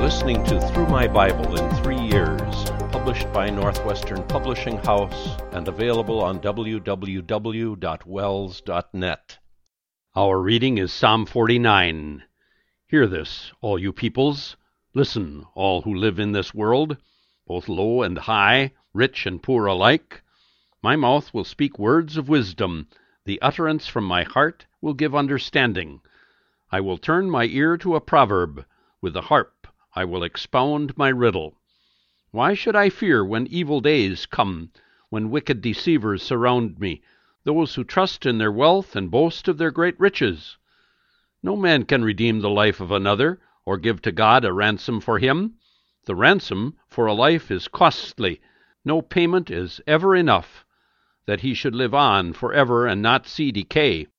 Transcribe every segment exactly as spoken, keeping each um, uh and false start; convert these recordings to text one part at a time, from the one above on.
listening to Through My Bible in Three Years, published by Northwestern Publishing House and available on w w w dot wells dot net. Our reading is Psalm forty-nine. Hear this, all you peoples. Listen, all who live in this world, both low and high, rich and poor alike. My mouth will speak words of wisdom. The utterance from my heart will give understanding. I will turn my ear to a proverb. With the harp I will expound my riddle. Why should I fear when evil days come, when wicked deceivers surround me, those who trust in their wealth and boast of their great riches? No man can redeem the life of another, or give to God a ransom for him. The ransom for a life is costly. No payment is ever enough, that he should live on forever and not see decay.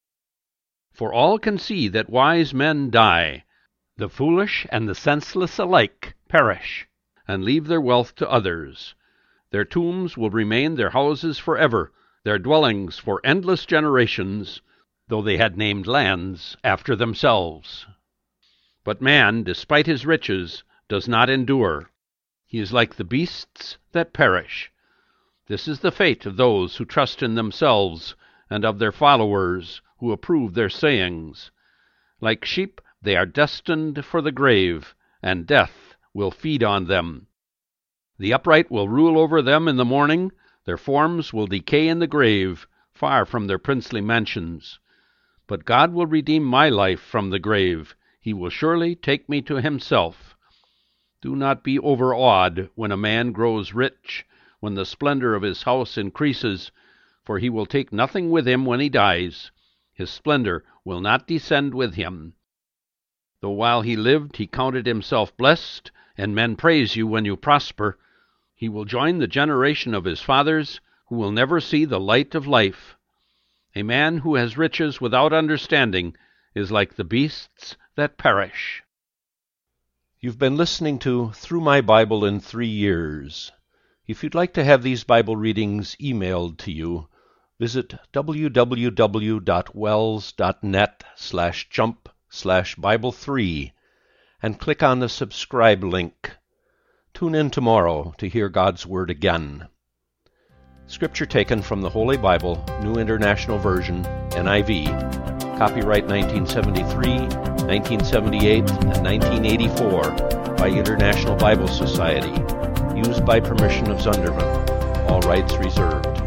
For all can see that wise men die. The foolish and the senseless alike perish, and leave their wealth to others. Their tombs will remain their houses forever, their dwellings for endless generations, though they had named lands after themselves. But man, despite his riches, does not endure. He is like the beasts that perish. This is the fate of those who trust in themselves, and of their followers who approve their sayings. Like sheep, they are destined for the grave, and death will feed on them. The upright will rule over them in the morning. Their forms will decay in the grave, far from their princely mansions. But God will redeem my life from the grave. He will surely take me to himself. Do not be overawed when a man grows rich, when the splendor of his house increases, for he will take nothing with him when he dies. His splendor will not descend with him. Though while he lived he counted himself blessed, and men praise you when you prosper, he will join the generation of his fathers, who will never see the light of life. A man who has riches without understanding is like the beasts that perish. You've been listening to Through My Bible in Three Years. If you'd like to have these Bible readings emailed to you, visit w w w dot wells dot net slash jump slash Bible three and click on the subscribe link. Tune in tomorrow to hear God's Word again. Scripture taken from the Holy Bible, New International Version, N I V, copyright nineteen seventy-three, nineteen seventy-eight, and nineteen eighty-four by International Bible Society, used by permission of Zunderman. All rights reserved.